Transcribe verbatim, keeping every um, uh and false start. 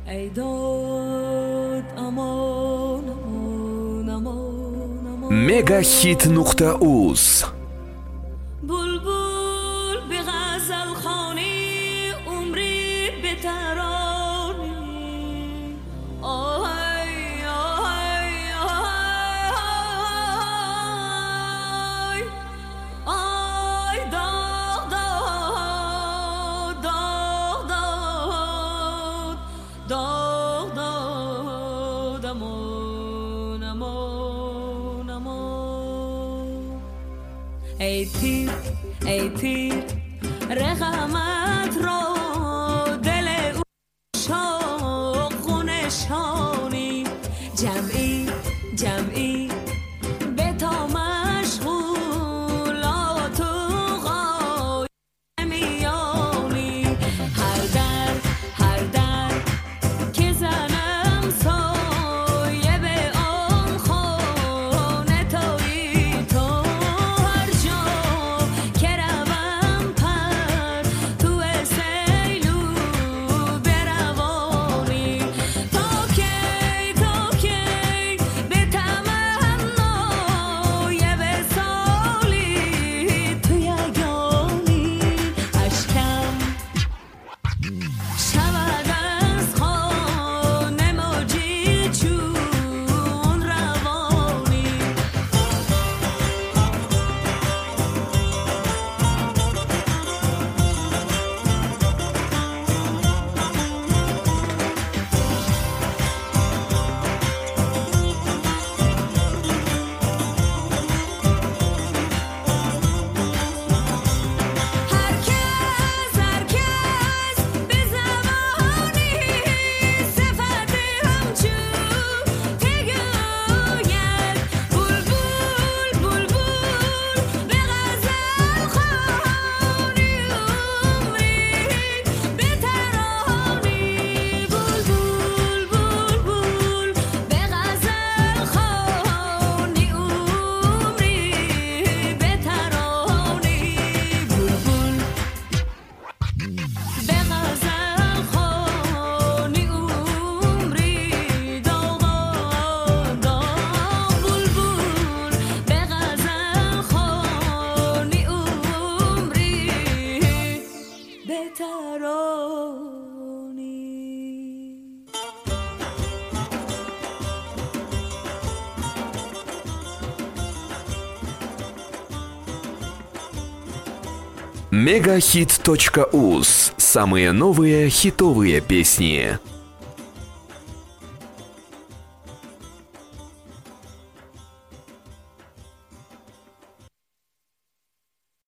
ای داد امان امان امان امان Мегахит нукта уз. بلبل به غزل خوانی عمری به ترانه آهای آهای آهای آی داغ داد داغ داد داغ داد امان امان امان ای تیر ای تیر رقمت را دل او شاقونشانی جمعی جمعی به تا مشغولات و غای میانی هر در هر در که زنم سایه به آن خانه تویی تو هر جا که روم پر تو سیلو بروانی تا کی تا کی به تمنای وصالی تو یگانی اشکم شود از خانه موجی چون روانی هر کس هر کس به زبانی صفت همچو که گوید بلبل بلبل به غزل خوانی عمری به ترانی بلبل بلبل به غزل خوانی عمری به ترانی بلبل به غزل خوانی عمری داغ داغ بلبل به غزل خوانی عمری به ترانی Мегахит точка уз. Самые новые хитовые песни.